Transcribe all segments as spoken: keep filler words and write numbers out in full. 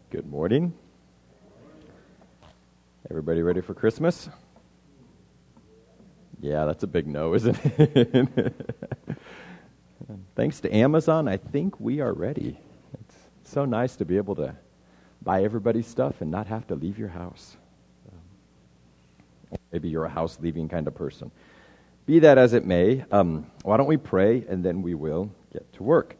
Good morning. Everybody ready for Christmas? Yeah, that's a big no, isn't it? Thanks to Amazon, I think we are ready. It's so nice to be able to buy everybody's stuff and not have to leave your house. Maybe you're a house-leaving kind of person. Be that as it may, um, why don't we pray and then we will get to work.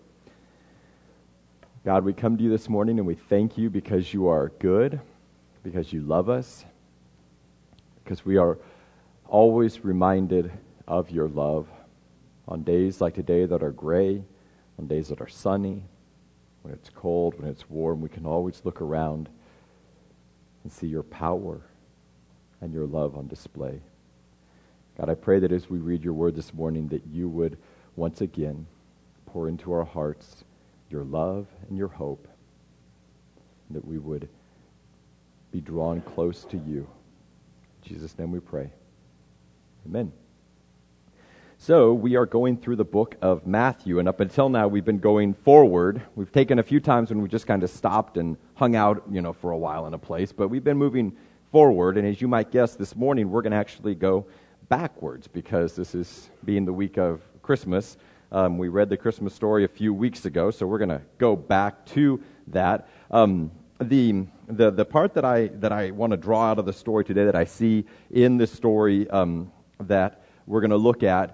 God, we come to you this morning and we thank you because you are good, because you love us, because we are always reminded of your love on days like today that are gray, on days that are sunny, when it's cold, when it's warm. We can always look around and see your power and your love on display. God, I pray that as we read your word this morning, that you would once again pour into our hearts your love and your hope, and that we would be drawn close to you. In Jesus' name we pray. Amen. So we are going through the book of Matthew, and up until now we've been going forward. We've taken a few times when we just kind of stopped and hung out, you know, for a while in a place, but we've been moving forward, and as you might guess, this morning we're going to actually go backwards because this is being the week of Christmas. Um, we read the Christmas story a few weeks ago, so we're going to go back to that. Um, the the the part that I that I want to draw out of the story today, that I see in this story um, that we're going to look at,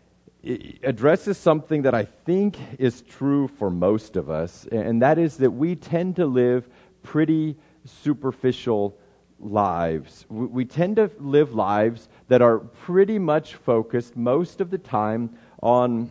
it addresses something that I think is true for most of us, and that is that we tend to live pretty superficial lives. We, we tend to live lives that are pretty much focused most of the time on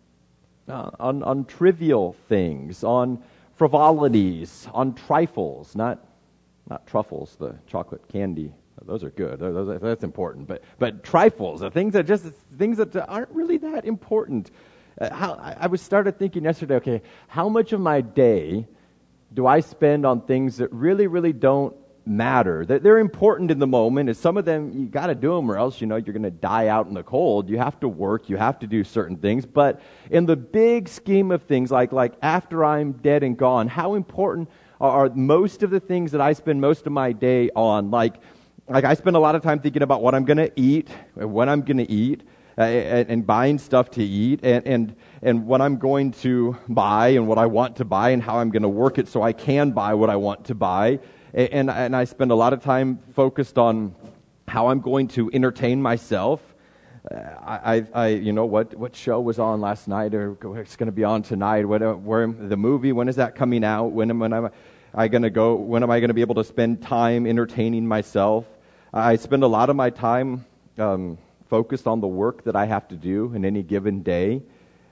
Uh, on, on trivial things, on frivolities, on trifles, not not truffles, the chocolate candy. Those are good. Those are, that's important. But but trifles, the things that just things that aren't really that important. Uh, how I, I was started thinking yesterday. Okay, how much of my day do I spend on things that really really don't matter? That they're important in the moment, and some of them you got to do them, or else you know you're going to die out in the cold. You have to work, you have to do certain things. But in the big scheme of things, like like after I'm dead and gone, how important are, are most of the things that I spend most of my day on? Like like I spend a lot of time thinking about what I'm going to eat, when I'm going to eat, uh, and, and buying stuff to eat, and and and what I'm going to buy, and what I want to buy, and how I'm going to work it so I can buy what I want to buy. And, and I spend a lot of time focused on how I'm going to entertain myself. Uh, I, I, I, you know, what, what show was on last night, or it's going to be on tonight? What, where the movie? When is that coming out? When am, when am I going to go? When am I going to be able to spend time entertaining myself? I spend a lot of my time um, focused on the work that I have to do in any given day.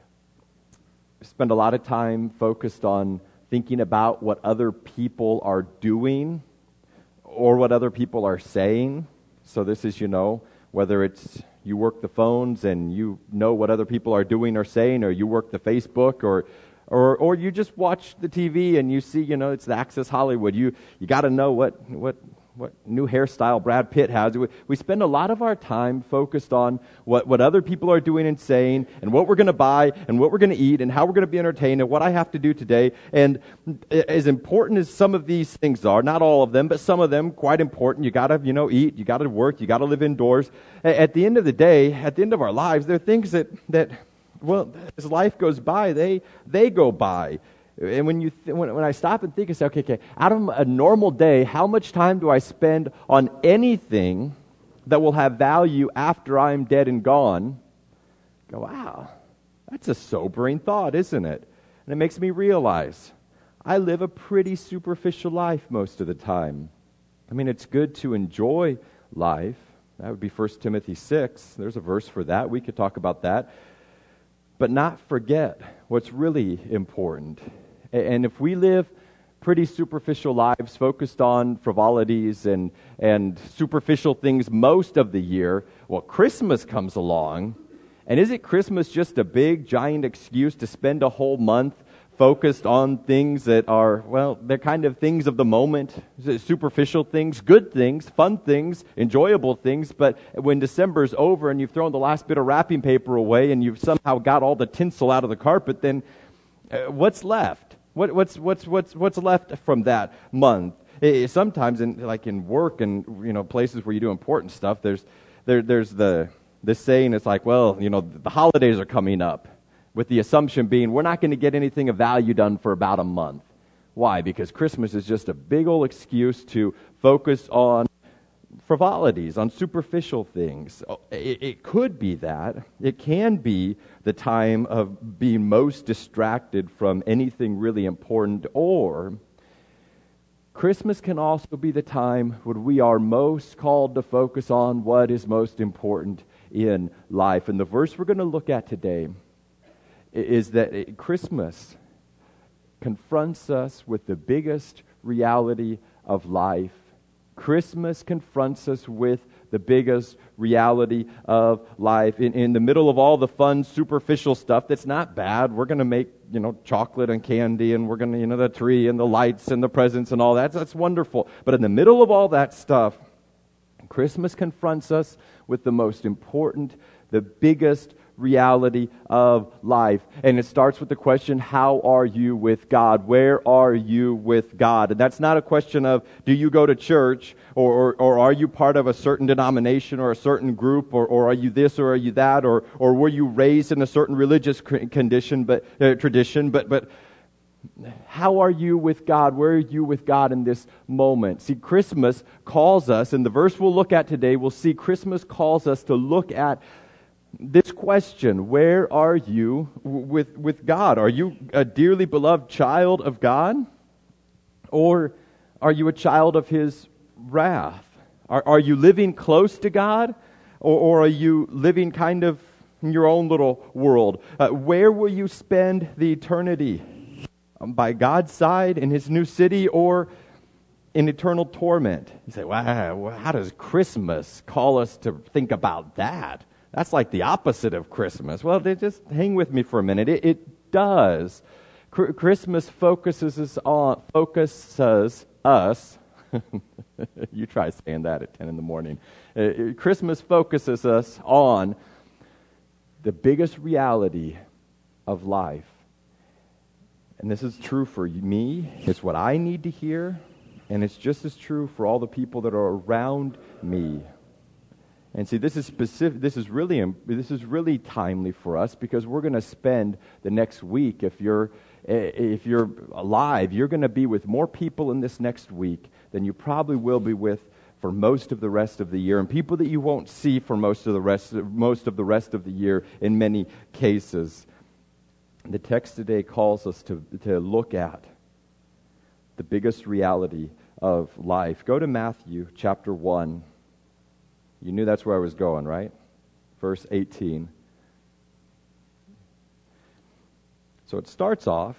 I spend a lot of time focused on thinking about what other people are doing or what other people are saying. So this is, you know, whether it's you work the phones and you know what other people are doing or saying, or you work the Facebook, or or or you just watch the T V and you see, you know, it's the Access Hollywood. You you got to know what what what new hairstyle Brad Pitt has. We, we spend a lot of our time focused on what, what other people are doing and saying, and what we're going to buy, and what we're going to eat, and how we're going to be entertained, and what I have to do today. And as important as some of these things are, not all of them, but some of them quite important. You got to, you know, eat, you got to work, you got to live indoors. At the end of the day, at the end of our lives, there are things that, that well, as life goes by, they they go by. And when you th- when, when I stop and think and say, okay, okay, out of a normal day, how much time do I spend on anything that will have value after I'm dead and gone? I go, wow, that's a sobering thought, isn't it? And it makes me realize I live a pretty superficial life most of the time. I mean, it's good to enjoy life. That would be First Timothy six. There's a verse for that. We could talk about that. But not forget what's really important. And if we live pretty superficial lives focused on frivolities and, and superficial things most of the year, well, Christmas comes along. And is it Christmas just a big, giant excuse to spend a whole month focused on things that are, well, they're kind of things of the moment, superficial things, good things, fun things, enjoyable things, but when December's over and you've thrown the last bit of wrapping paper away and you've somehow got all the tinsel out of the carpet, then uh, what's left? What, what's what's what's what's left from that month? It, it, sometimes, in like in work and you know places where you do important stuff, there's there there's the this saying. It's like, well, you know, the holidays are coming up, with the assumption being we're not going to get anything of value done for about a month. Why? Because Christmas is just a big old excuse to focus on frivolities, on superficial things. It, it could be that. It can be the time of being most distracted from anything really important, or Christmas can also be the time when we are most called to focus on what is most important in life. And the verse we're going to look at today is that Christmas confronts us with the biggest reality of life. Christmas confronts us with the biggest reality of life. In, in the middle of all the fun, superficial stuff that's not bad, we're going to make, you know, chocolate and candy, and we're going to, you know, the tree and the lights and the presents and all that. That's wonderful. But in the middle of all that stuff, Christmas confronts us with the most important, the biggest reality of life. And it starts with the question, how are you with God? Where are you with God? And that's not a question of, do you go to church, or, or, or are you part of a certain denomination or a certain group, or, or are you this or are you that, or, or were you raised in a certain religious condition, but uh, tradition, but but how are you with God? Where are you with God in this moment? See, Christmas calls us, and the verse we'll look at today, we'll see Christmas calls us to look at this question: where are you with, with God? Are you a dearly beloved child of God? Or are you a child of His wrath? Are, are you living close to God? Or, or are you living kind of in your own little world? Uh, where will you spend the eternity? Um, by God's side in His new city, or in eternal torment? You say, wow, how does Christmas call us to think about that? That's like the opposite of Christmas. Well, just hang with me for a minute. It, it does. C- Christmas focuses us on focuses us. You try saying that at ten in the morning. Uh, Christmas focuses us on the biggest reality of life, and this is true for me. It's what I need to hear, and it's just as true for all the people that are around me. And see, this is specific. This is really this is really timely for us, because we're going to spend the next week. If you're if you're alive, you're going to be with more people in this next week than you probably will be with for most of the rest of the year, and people that you won't see for most of the rest most of the rest of the year in many cases. The text today calls us to to look at the biggest reality of life. Go to Matthew chapter one. You knew that's where I was going, right? Verse eighteen. So it starts off,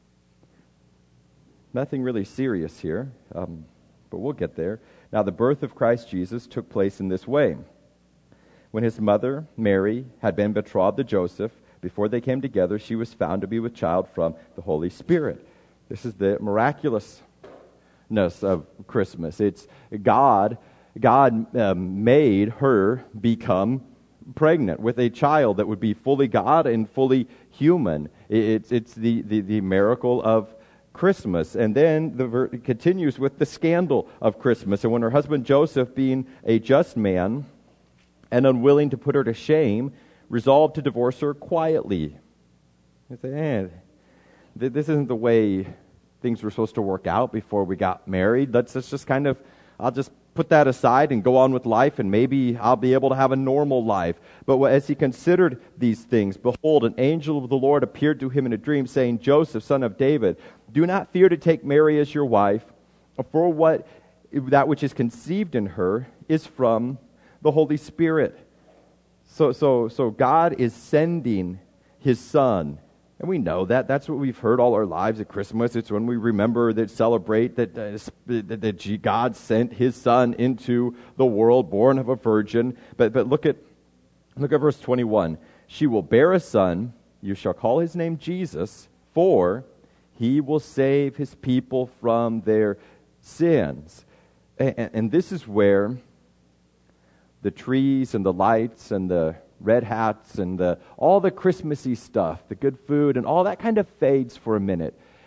nothing really serious here, um, but we'll get there. Now the birth of Christ Jesus took place in this way. When his mother, Mary, had been betrothed to Joseph, before they came together, she was found to be with child from the Holy Spirit. This is the miraculousness of Christmas. It's God... God um, made her become pregnant with a child that would be fully God and fully human. It's it's the, the, the miracle of Christmas. And then the ver- it continues with the scandal of Christmas. And when her husband Joseph, being a just man and unwilling to put her to shame, resolved to divorce her quietly. I say, eh, this isn't the way things were supposed to work out before we got married. Let's, let's just kind of, I'll just put that aside and go on with life, and maybe I'll be able to have a normal life. But as he considered these things, behold, an angel of the Lord appeared to him in a dream, saying, Joseph, son of David, do not fear to take Mary as your wife, for what that which is conceived in her is from the Holy Spirit. So, so, so God is sending His Son. And we know that. That's what we've heard all our lives at Christmas. It's when we remember that, celebrate that, uh, that, that God sent His Son into the world, born of a virgin. But but look at look at verse twenty-one. She will bear a son. You shall call his name Jesus, for He will save His people from their sins. And, and this is where the trees and the lights and the red hats and the, all the Christmassy stuff, the good food and all that kind of fades for a minute.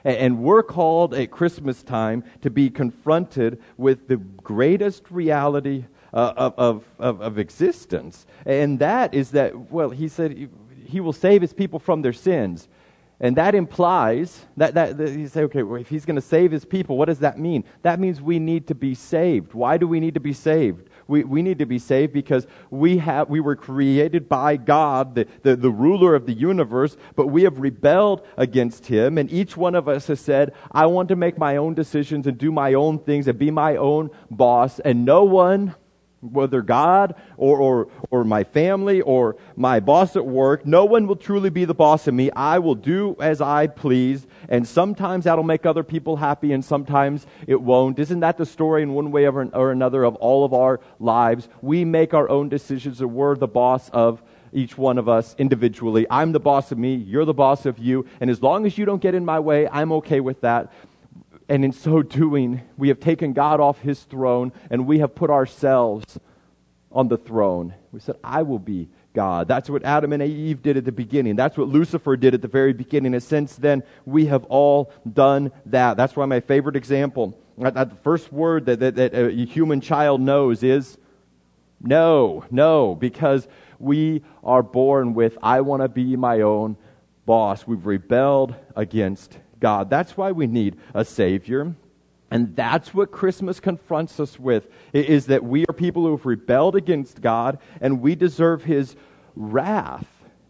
And we're called at Christmas time to be confronted with the greatest reality uh, of, of, of, of existence. And that is that, well, he said he will save his people from their sins. And that implies, that, that, that you say, okay, well, if he's going to save his people, what does that mean? That means we need to be saved. Why do we need to be saved? We we need to be saved because we have we were created by God, the, the, the ruler of the universe, but we have rebelled against him, and each one of us has said, I want to make my own decisions and do my own things and be my own boss, and no one, whether God or, or or my family or my boss at work, no one will truly be the boss of me. I will do as I please, and sometimes that'll make other people happy and sometimes it won't. Isn't that the story in one way or another of all of our lives? We make our own decisions and we're the boss of each one of us individually. I'm the boss of me, you're the boss of you, and as long as you don't get in my way, I'm okay with that. And in so doing, we have taken God off his throne and we have put ourselves on the throne. We said, I will be God. That's what Adam and Eve did at the beginning. That's what Lucifer did at the very beginning. And since then, we have all done that. That's why my favorite example, the first word that, that, that a human child knows is no, no, because we are born with, I want to be my own boss. We've rebelled against God. That's why we need a Savior. And that's what Christmas confronts us with, is that we are people who have rebelled against God and we deserve his wrath.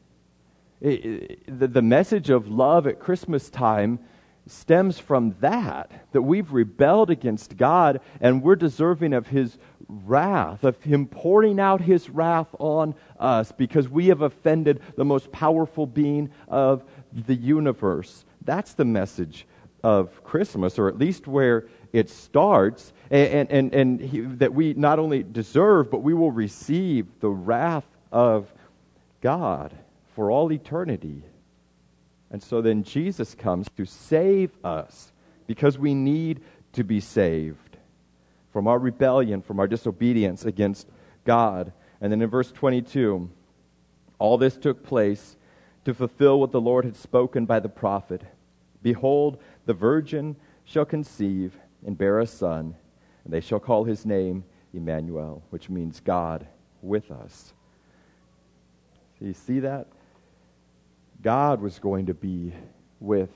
It, it, the, the message of love at Christmas time stems from that, that we've rebelled against God and we're deserving of his wrath, of him pouring out his wrath on us because we have offended the most powerful being of the universe. That's the message of Christmas, or at least where it starts, and, and, and he, that we not only deserve, but we will receive the wrath of God for all eternity. And so then Jesus comes to save us because we need to be saved from our rebellion, from our disobedience against God. And then in verse twenty-two, all this took place to fulfill what the Lord had spoken by the prophet. Behold, the virgin shall conceive and bear a son, and they shall call his name Emmanuel, which means God with us. So you see that? God was going to be with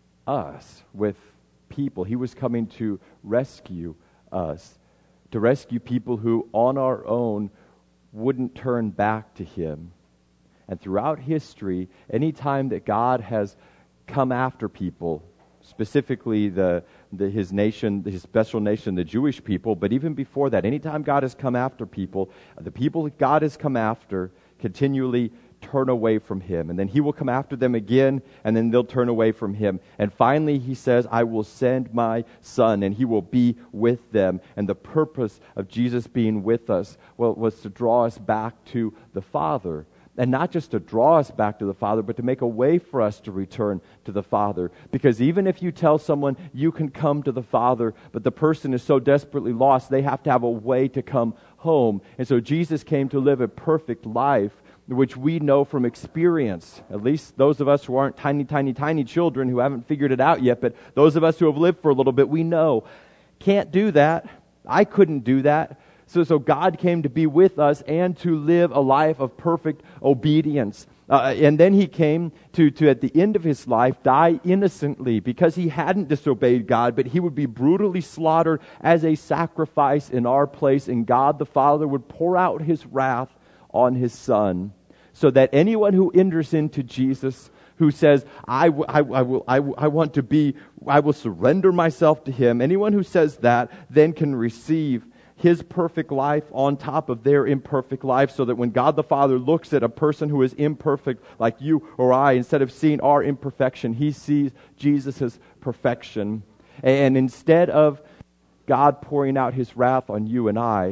us, with people. He was coming to rescue us, to rescue people who on our own wouldn't turn back to him. And throughout history, any time that God has come after people, specifically the, the his nation, his special nation, the Jewish people, but even before that, anytime God has come after people, the people that God has come after continually turn away from him. And then he will come after them again, and then they'll turn away from him. And finally he says, I will send my son, and he will be with them. And the purpose of Jesus being with us, well, was to draw us back to the Father. And not just to draw us back to the Father, but to make a way for us to return to the Father. Because even if you tell someone you can come to the Father, but the person is so desperately lost, they have to have a way to come home. And so Jesus came to live a perfect life, which we know from experience. At least those of us who aren't tiny, tiny, tiny children who haven't figured it out yet, but those of us who have lived for a little bit, we know. Can't do that. I couldn't do that. So, so God came to be with us and to live a life of perfect obedience. Uh, and then he came to, to, at the end of his life, die innocently because he hadn't disobeyed God, but he would be brutally slaughtered as a sacrifice in our place, and God the Father would pour out his wrath on his Son, so that anyone who enters into Jesus, who says, I, w- I, w- I, will, I, w- I want to be, I will surrender myself to him, anyone who says that then can receive his perfect life on top of their imperfect life, so that when God the Father looks at a person who is imperfect like you or I, instead of seeing our imperfection, he sees Jesus' perfection. And instead of God pouring out his wrath on you and I,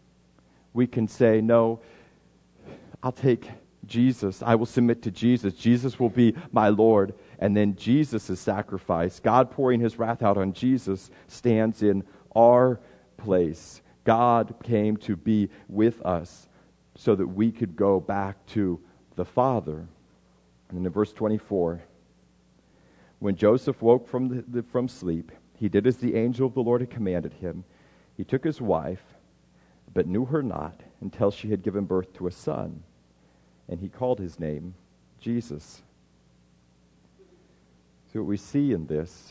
we can say, no, I'll take Jesus. I will submit to Jesus. Jesus will be my Lord. And then Jesus' sacrifice, God pouring his wrath out on Jesus, stands in our place. God came to be with us so that we could go back to the Father. And in verse twenty-four, When Joseph woke from, the, the, from sleep, he did as the angel of the Lord had commanded him. He took his wife, but knew her not until she had given birth to a son, and he called his name Jesus. So what we see in this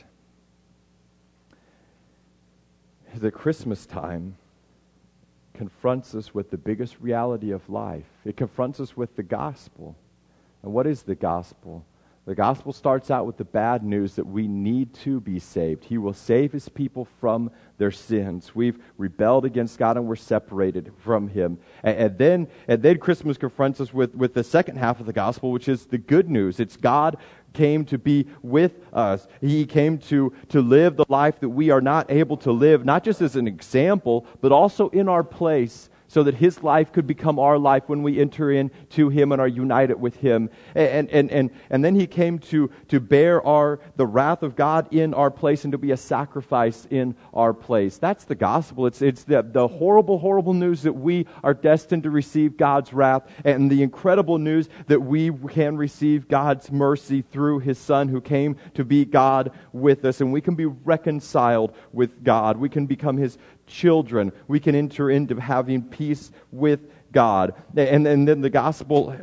is that Christmas time confronts us with the biggest reality of life. It confronts us with the gospel. And what is the gospel? The gospel starts out with the bad news that we need to be saved. He will save his people from their sins. We've rebelled against God and we're separated from him. And, and then and then Christmas confronts us with, with the second half of the gospel, which is the good news. It's God came to be with us. He came to, to live the life that we are not able to live, not just as an example, but also in our place, so that his life could become our life when we enter into him and are united with him. And and and, and then he came to, to bear our the wrath of God in our place and to be a sacrifice in our place. That's the gospel. It's it's the, the horrible, horrible news that we are destined to receive God's wrath, and the incredible news that we can receive God's mercy through his Son who came to be God with us, and we can be reconciled with God. We can become his children. We can enter into having peace with God. And, and then the gospel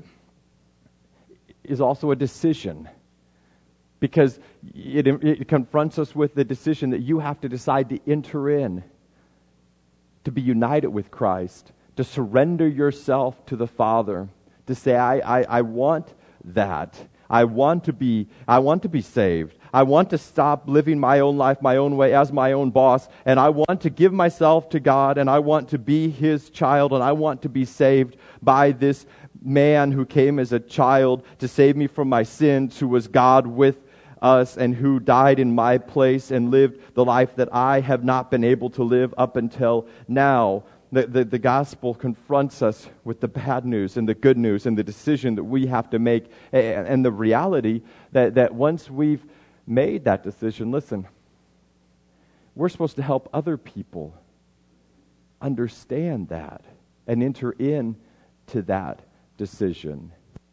is also a decision, because it, it confronts us with the decision that you have to decide to enter in, to be united with Christ, to surrender yourself to the Father, to say, I, I, I want that. I want to be, I want to be saved. I want to stop living my own life my own way as my own boss, and I want to give myself to God, and I want to be his child, and I want to be saved by this man who came as a child to save me from my sins, who was God with us, and who died in my place and lived the life that I have not been able to live up until now. The, the, the gospel confronts us with the bad news and the good news and the decision that we have to make, and, and the reality that, that once we've made that decision, listen, we're supposed to help other people understand that and enter in to that decision.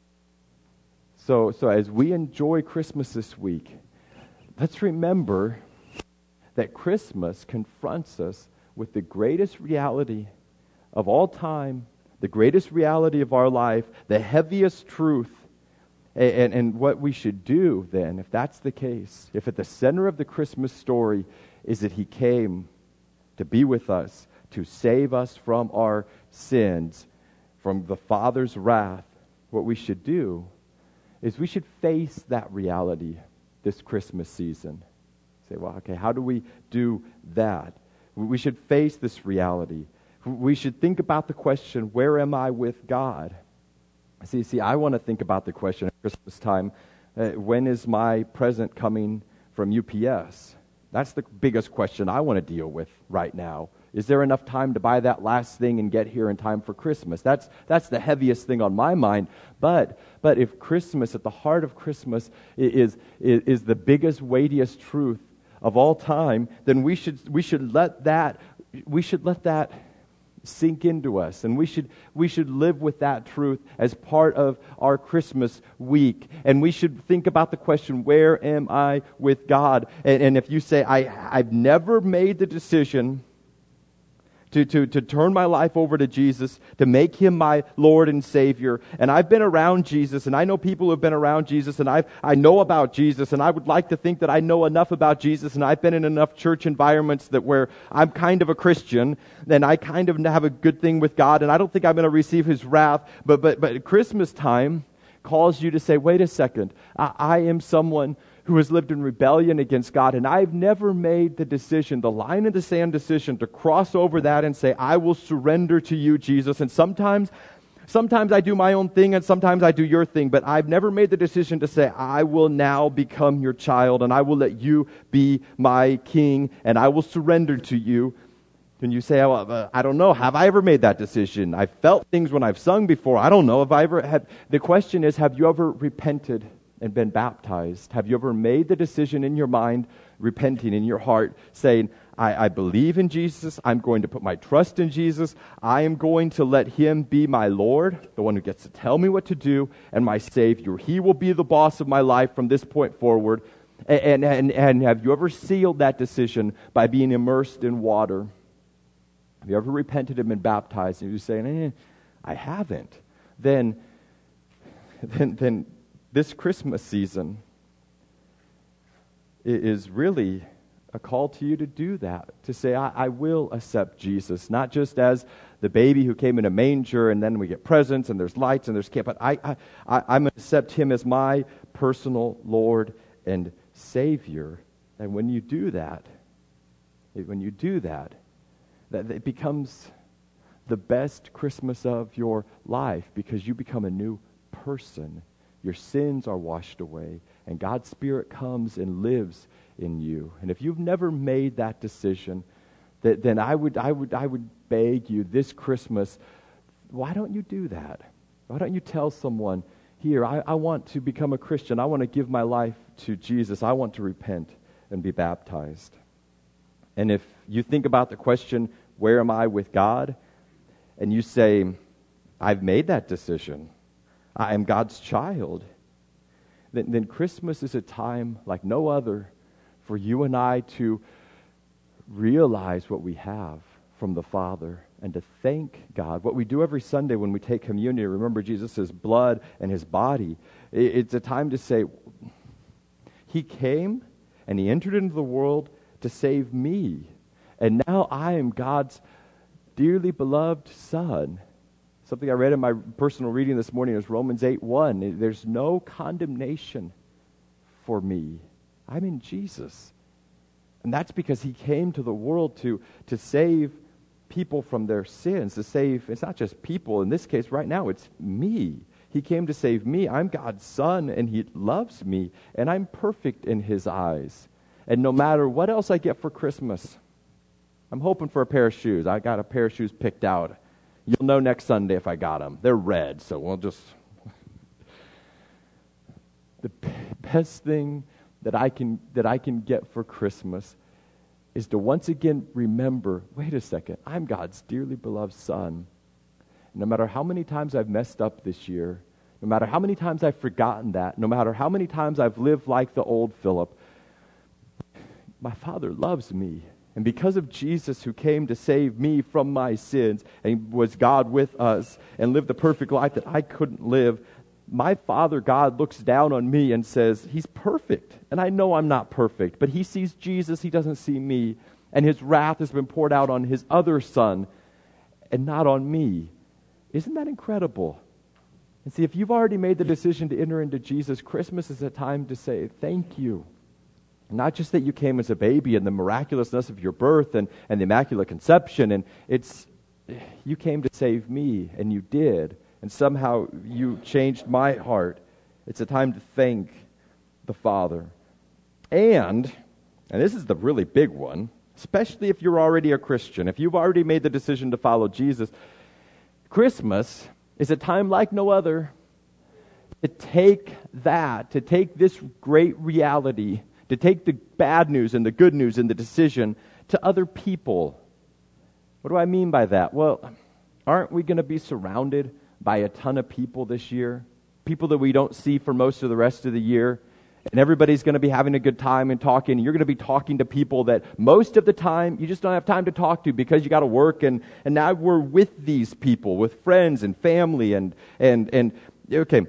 So, so as we enjoy Christmas this week, let's remember that Christmas confronts us with the greatest reality of all time, the greatest reality of our life, the heaviest truth. And, and what we should do then, if that's the case, if at the center of the Christmas story is that he came to be with us, to save us from our sins, from the Father's wrath, what we should do is we should face that reality this Christmas season. Say, well, okay, how do we do that? We should face this reality. We should think about the question, where am I with God? See, see, I want to think about the question at Christmas time, uh, when is my present coming from U P S? That's the biggest question I want to deal with right now. Is there enough time to buy that last thing and get here in time for Christmas? That's that's the heaviest thing on my mind. But but if Christmas, at the heart of Christmas, is is, is the biggest, weightiest truth of all time, then we should we should let that we should let that sink into us, and we should we should live with that truth as part of our Christmas week. And we should think about the question, where am I with God? And, and if you say, I I've never made the decision To, to, to turn my life over to Jesus, to make him my Lord and Savior. And I've been around Jesus, and I know people who have been around Jesus, and I've, I know about Jesus, and I would like to think that I know enough about Jesus, and I've been in enough church environments that where I'm kind of a Christian, then I kind of have a good thing with God, and I don't think I'm going to receive his wrath. But, but, but Christmas time calls you to say, wait a second, I, I am someone who has lived in rebellion against God, and I've never made the decision, the line in the sand decision, to cross over that and say, I will surrender to you, Jesus. And sometimes, sometimes I do my own thing, and sometimes I do your thing, but I've never made the decision to say, I will now become your child, and I will let you be my king, and I will surrender to you. And you say, oh, I don't know, have I ever made that decision? I've felt things when I've sung before. I don't know if I ever had. The question is, have you ever repented and been baptized? Have you ever made the decision in your mind, repenting in your heart, saying, I, I believe in Jesus, I'm going to put my trust in Jesus, I am going to let him be my Lord, the one who gets to tell me what to do, and my Savior. He will be the boss of my life from this point forward. And, and, and have you ever sealed that decision by being immersed in water? Have you ever repented and been baptized and you're saying, eh, I haven't? Then, then, then this Christmas season is really a call to you to do that, to say, I, I will accept Jesus, not just as the baby who came in a manger and then we get presents and there's lights and there's camp, but I, I, I, I'm going to accept him as my personal Lord and Savior. And when you do that, when you do that, that it becomes the best Christmas of your life because you become a new person. Your sins are washed away and God's Spirit comes and lives in you. And if you've never made that decision, that, then I would, I would, I would beg you this Christmas, why don't you do that? Why don't you tell someone, here, I, I want to become a Christian. I want to give my life to Jesus. I want to repent and be baptized. And if you think about the question, where am I with God? And you say, I've made that decision. I am God's child. Then, then Christmas is a time like no other for you and I to realize what we have from the Father and to thank God. What we do every Sunday when we take communion, remember Jesus' blood and his body. It's a time to say, he came and he entered into the world to save me. And now I am God's dearly beloved Son. Something I read in my personal reading this morning is Romans eight one. There's no condemnation for me. I'm in Jesus. And that's because he came to the world to, to save people from their sins, to save, it's not just people, in this case right now, it's me. He came to save me. I'm God's Son, and he loves me, and I'm perfect in his eyes. And no matter what else I get for Christmas, I'm hoping for a pair of shoes. I got a pair of shoes picked out. You'll know next Sunday if I got them. They're red, so we'll just... the best thing that I can that I can get for Christmas is to once again remember, wait a second, I'm God's dearly beloved Son. No matter how many times I've messed up this year, no matter how many times I've forgotten that, no matter how many times I've lived like the old Philip, my Father loves me. And because of Jesus who came to save me from my sins and was God with us and lived the perfect life that I couldn't live, my Father God looks down on me and says, he's perfect. And I know I'm not perfect, but he sees Jesus, he doesn't see me. And his wrath has been poured out on his other Son and not on me. Isn't that incredible? And see, if you've already made the decision to enter into Jesus, Christmas is a time to say, thank you. Not just that you came as a baby and the miraculousness of your birth and, and the Immaculate Conception, and it's, you came to save me, and you did. And somehow you changed my heart. It's a time to thank the Father. And, and this is the really big one, especially if you're already a Christian, if you've already made the decision to follow Jesus, Christmas is a time like no other to take that, to take this great reality, to take the bad news and the good news and the decision to other people. What do I mean by that? Well, aren't we going to be surrounded by a ton of people this year? People that we don't see for most of the rest of the year. And everybody's going to be having a good time and talking. You're going to be talking to people that most of the time you just don't have time to talk to because you got to work. And, and now we're with these people, with friends and family. And, and, and okay,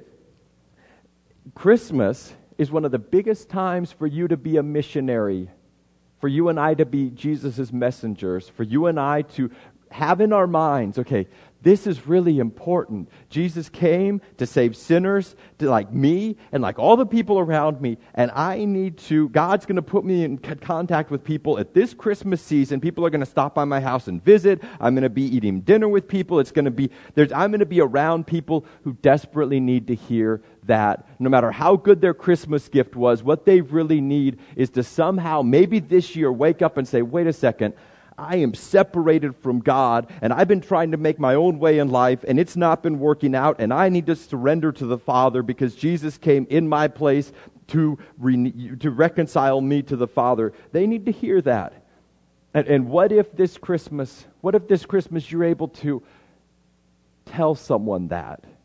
Christmas is one of the biggest times for you to be a missionary, for you and I to be Jesus' messengers, for you and I to have in our minds, okay, this is really important. Jesus came to save sinners, to like me and like all the people around me, and I need to, God's going to put me in contact with people at this Christmas season. People are going to stop by my house and visit. I'm going to be eating dinner with people. It's going to be, there's, I'm going to be around people who desperately need to hear that no matter how good their Christmas gift was, what they really need is to somehow, maybe this year, wake up and say, wait a second, I am separated from God, and I've been trying to make my own way in life, and it's not been working out, and I need to surrender to the Father because Jesus came in my place to, re- to reconcile me to the Father. They need to hear that. And, and what if this Christmas, what if this Christmas you're able to tell someone that?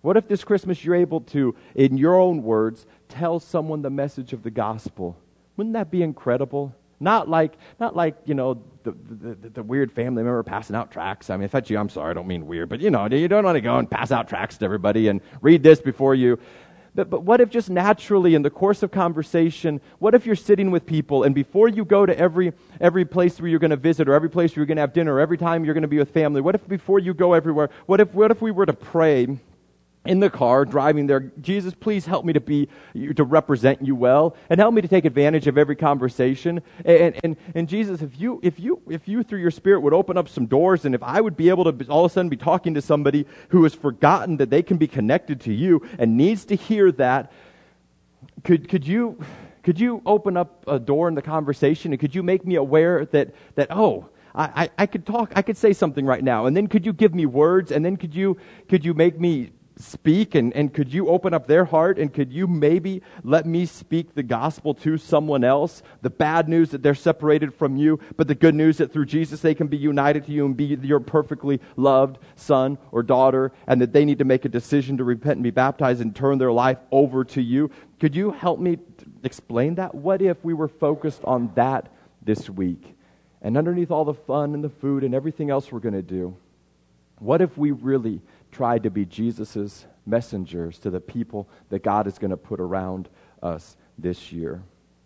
What if this Christmas you're able to, in your own words, tell someone the message of the gospel? Wouldn't that be incredible? Not like, not like you know, the, the, the weird family member passing out tracts. I mean, if that's you, I'm sorry, I don't mean weird. But, you know, you don't want to go and pass out tracts to everybody and read this before you. But, but what if just naturally in the course of conversation, what if you're sitting with people and before you go to every every place where you're going to visit or every place where you're going to have dinner or every time you're going to be with family, what if before you go everywhere, what if what if we were to pray in the car, driving there, Jesus, please help me to be, to represent you well, and help me to take advantage of every conversation. And, and, and Jesus, if you, if you, if you through your Spirit would open up some doors, and if I would be able to all of a sudden be talking to somebody who has forgotten that they can be connected to you and needs to hear that, could, could you, could you open up a door in the conversation, and could you make me aware that, that, oh, I, I, I could talk, I could say something right now, and then could you give me words, and then could you, could you make me speak, and, and could you open up their heart, and could you maybe let me speak the gospel to someone else, the bad news that they're separated from you, but the good news that through Jesus they can be united to you and be your perfectly loved son or daughter, and that they need to make a decision to repent and be baptized and turn their life over to you. Could you help me explain that? What if we were focused on that this week, and underneath all the fun and the food and everything else we're going to do, what if we really tried to be Jesus' messengers to the people that God is going to put around us this year?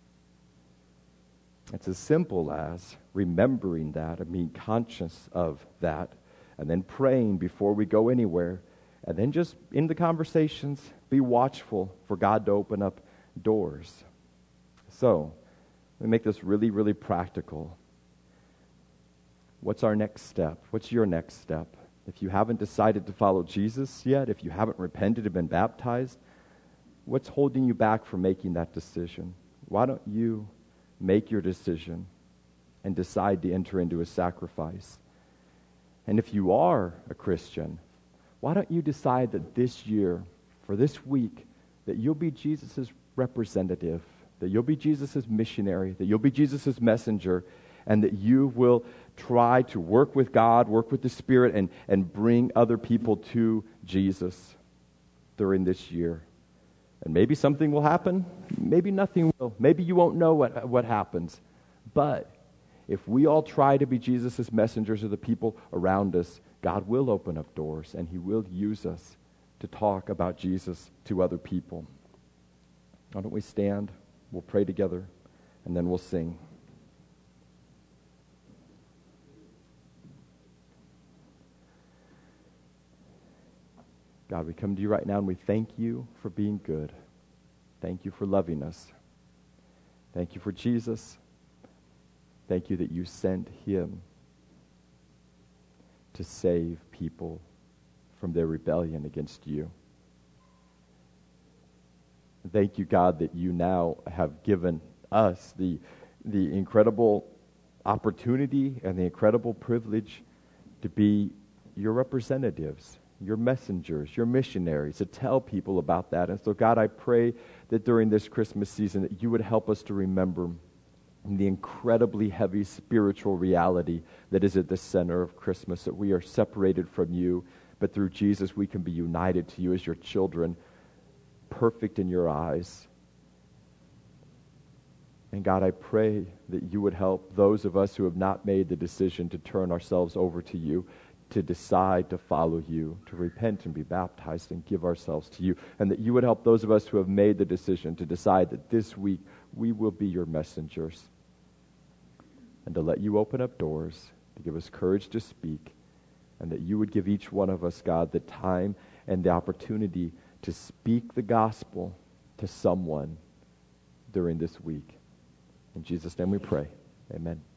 It's as simple as remembering that and being conscious of that, and then praying before we go anywhere, and then just in the conversations, be watchful for God to open up doors. So, let me make this really, really practical. What's our next step? What's your next step? If you haven't decided to follow Jesus yet, if you haven't repented and been baptized, what's holding you back from making that decision? Why don't you make your decision and decide to enter into a sacrifice? And if you are a Christian, why don't you decide that this year, for this week, that you'll be Jesus' representative, that you'll be Jesus' missionary, that you'll be Jesus' messenger, and that you will try to work with God, work with the Spirit, and, and bring other people to Jesus during this year. And maybe something will happen, maybe nothing will. Maybe you won't know what, what happens. But if we all try to be Jesus' messengers of the people around us, God will open up doors, and He will use us to talk about Jesus to other people. Why don't we stand, we'll pray together, and then we'll sing. God, we come to you right now and we thank you for being good. Thank you for loving us. Thank you for Jesus. Thank you that you sent Him to save people from their rebellion against you. Thank you, God, that you now have given us the, the incredible opportunity and the incredible privilege to be your representatives, your messengers, your missionaries, to tell people about that. And so, God, I pray that during this Christmas season that you would help us to remember the incredibly heavy spiritual reality that is at the center of Christmas, that we are separated from you, but through Jesus we can be united to you as your children, perfect in your eyes. And God, I pray that you would help those of us who have not made the decision to turn ourselves over to you, to decide to follow you, to repent and be baptized and give ourselves to you, and that you would help those of us who have made the decision to decide that this week we will be your messengers, and to let you open up doors, to give us courage to speak, and that you would give each one of us, God, the time and the opportunity to speak the gospel to someone during this week. In Jesus' name we pray. Amen.